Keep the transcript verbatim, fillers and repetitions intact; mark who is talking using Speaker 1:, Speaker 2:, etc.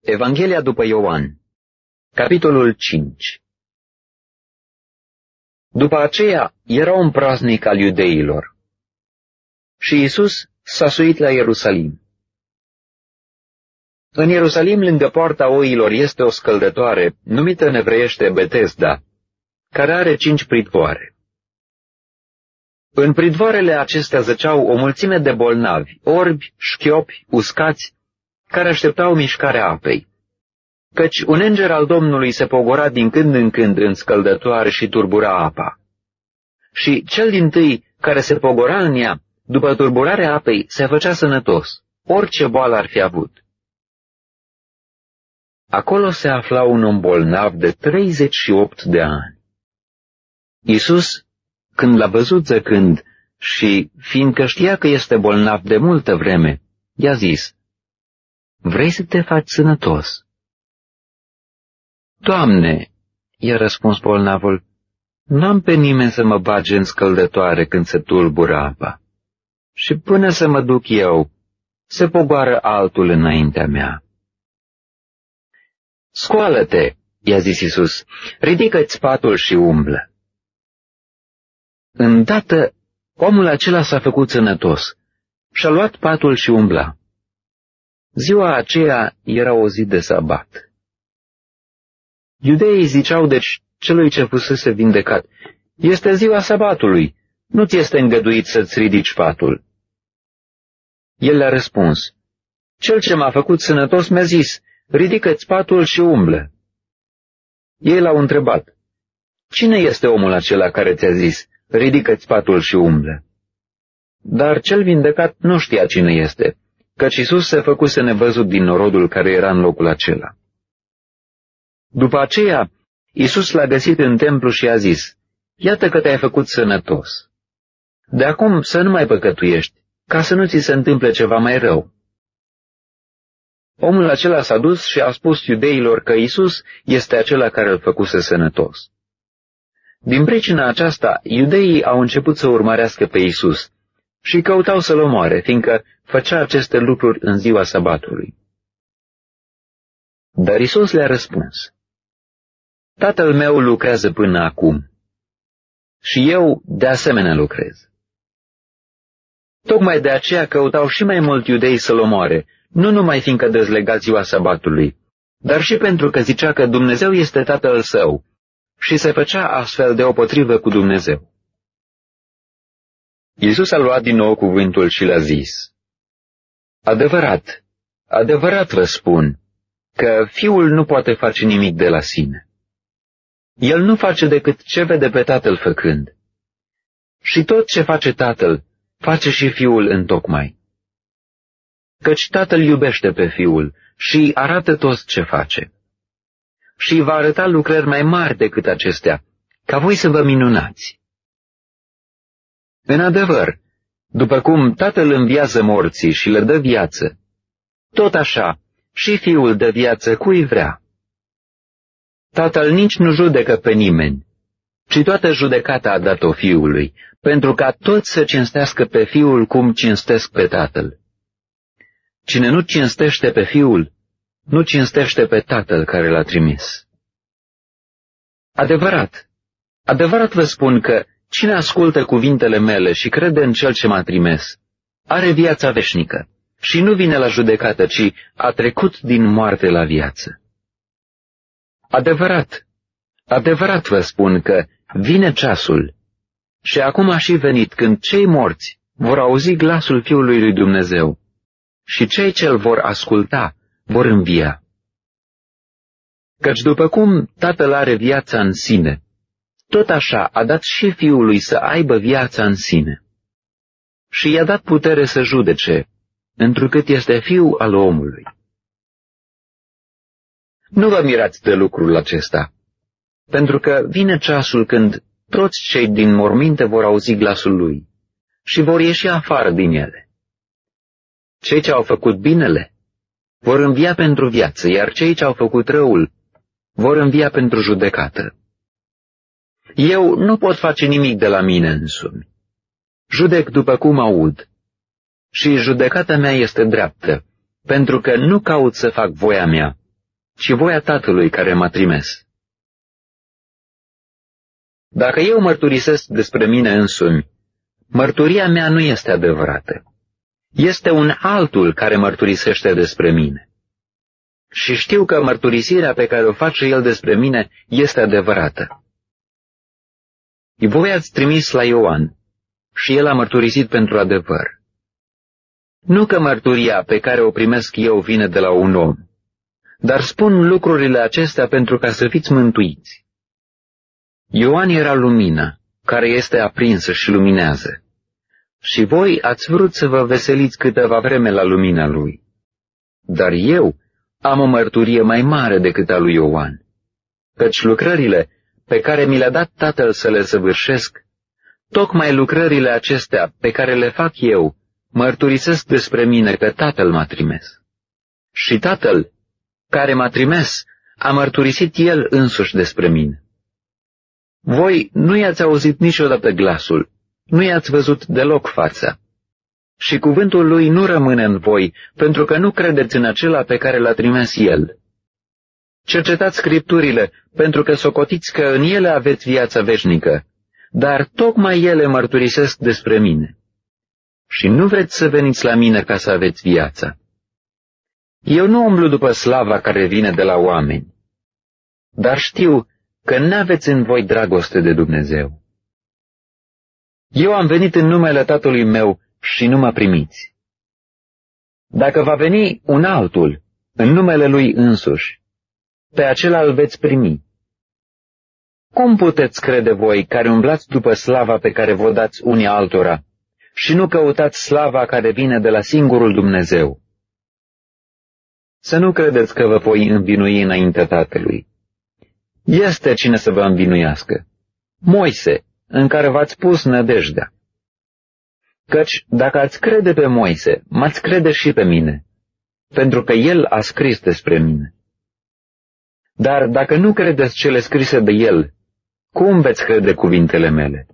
Speaker 1: Evanghelia după Ioan, capitolul cinci. După aceea era un praznic al iudeilor și Iisus s-a suit la Ierusalim. În Ierusalim, lângă poarta oilor, este o scăldătoare, numită în evreiește Betesda, care are cinci pridvoare. În pridvoarele acestea zăceau o mulțime de bolnavi, orbi, șchiopi, uscați, care așteptau mișcarea apei. Căci un înger al Domnului se pogora din când în când în scăldătoare și turbura apa. Și cel dintâi care se pogora în ea, după turburarea apei, se făcea sănătos, orice boală ar fi avut. Acolo se afla un om bolnav de treizeci și opt de ani. Iisus, când l-a văzut zăcând și fiindcă știa că este bolnav de multă vreme, i-a zis: „Vrei să te faci sănătos?” „Doamne,” i-a răspuns bolnavul, „n-am pe nimeni să mă bage în scăldătoare când se tulbură apa. Și până să mă duc eu, se pogoară altul înaintea mea.” „Scoală-te,” i-a zis Iisus, „ridică-ți patul și umblă.” Îndată, omul acela s-a făcut sănătos și-a luat patul și umbla. Ziua aceea era o zi de sabat. Iudeii ziceau deci celui ce fusese vindecat: „Este ziua sabatului, nu ți este îngăduit să-ți ridici patul.” El le-a răspuns: „Cel ce m-a făcut sănătos mi-a zis: ridică-ți patul și umblă.” Ei l-au întrebat: „Cine este omul acela care ți-a zis: ridică-ți patul și umblă?” Dar cel vindecat nu știa cine este, căci Iisus se făcuse nevăzut din norodul care era în locul acela. După aceea, Iisus l-a găsit în templu și a zis: „Iată că te-ai făcut sănătos. De acum să nu mai păcătuiești, ca să nu ți se întâmple ceva mai rău.” Omul acela s-a dus și a spus iudeilor că Iisus este acela care îl făcuse sănătos. Din pricina aceasta, iudeii au început să urmărească pe Iisus și căutau să-l omoare, fiindcă făcea aceste lucruri în ziua sabatului. Dar Iisus le-a răspuns: „Tatăl meu lucrează până acum și eu de asemenea lucrez.” Tocmai de aceea căutau și mai mult iudei să-l omoare, nu numai fiindcă dezlega ziua sabatului, dar și pentru că zicea că Dumnezeu este Tatăl său și se făcea astfel deopotrivă cu Dumnezeu. Iisus a luat din nou cuvântul și le-a zis: „Adevărat, adevărat vă spun că Fiul nu poate face nimic de la sine. El nu face decât ce vede pe Tatăl făcând. Și tot ce face Tatăl, face și Fiul întocmai. Căci Tatăl iubește pe Fiul și arată tot ce face. Și va arăta lucrări mai mari decât acestea, ca voi să vă minunați. În adevăr, după cum Tatăl înviază morții și le dă viață, tot așa și Fiul dă viață cui vrea. Tatăl nici nu judecă pe nimeni, ci toată judecata a dat-o Fiului, pentru ca toți să cinstească pe Fiul cum cinstesc pe Tatăl. Cine nu cinstește pe Fiul, nu cinstește pe Tatăl care l-a trimis. Adevărat, adevărat vă spun că cine ascultă cuvintele mele și crede în Cel ce m-a trimis, are viața veșnică și nu vine la judecată, ci a trecut din moarte la viață. Adevărat, adevărat vă spun că vine ceasul și acum a și venit când cei morți vor auzi glasul Fiului lui Dumnezeu și cei ce-L vor asculta vor învia. Căci după cum Tatăl are viața în sine, tot așa a dat și Fiului să aibă viața în sine. Și i-a dat putere să judece, întrucât este Fiul al omului. Nu vă mirați de lucrul acesta, pentru că vine ceasul când toți cei din morminte vor auzi glasul Lui și vor ieși afară din ele. Cei ce au făcut binele vor învia pentru viață, iar cei ce au făcut răul vor învia pentru judecată. Eu nu pot face nimic de la mine însumi. Judec după cum aud și judecata mea este dreaptă, pentru că nu caut să fac voia mea, ci voia Tatălui care m-a trimis. Dacă eu mărturisesc despre mine însumi, mărturia mea nu este adevărată. Este un altul care mărturisește despre mine. Și știu că mărturisirea pe care o face el despre mine este adevărată. Voi ați trimis la Ioan și el a mărturisit pentru adevăr. Nu că mărturia pe care o primesc eu vine de la un om, dar spun lucrurile acestea pentru ca să fiți mântuiți. Ioan era lumina, care este aprinsă și luminează. Și voi ați vrut să vă veseliți câteva vreme la lumina lui. Dar eu am o mărturie mai mare decât a lui Ioan, căci lucrările pe care mi le-a dat Tatăl să le săvârșesc, tocmai lucrările acestea pe care le fac eu, mărturisesc despre mine că Tatăl m-a trimis. Și Tatăl, care m-a trimis, a mărturisit El însuși despre mine. Voi nu i-ați auzit niciodată glasul, nu i-ați văzut deloc fața. Și cuvântul lui nu rămâne în voi, pentru că nu credeți în acela pe care l-a trimis El. Cercetați Scripturile, pentru că socotiți că în ele aveți viața veșnică, dar tocmai ele mărturisesc despre mine. Și nu vreți să veniți la mine ca să aveți viața. Eu nu umblu după slava care vine de la oameni, dar știu că n-aveți în voi dragoste de Dumnezeu. Eu am venit în numele Tatălui meu și nu mă primiți. Dacă va veni un altul, în numele lui însuși, pe acela îl veți primi. Cum puteți crede voi, care umblați după slava pe care vă dați unii altora, și nu căutați slava care vine de la singurul Dumnezeu? Să nu credeți că vă voi învinui înaintea Tatălui. Este cine să vă învinuiască, Moise, în care v-ați pus nădejdea. Căci dacă ați crede pe Moise, m-ați crede și pe mine, pentru că el a scris despre mine. Dar dacă nu credeți cele scrise de el, cum veți crede cuvintele mele?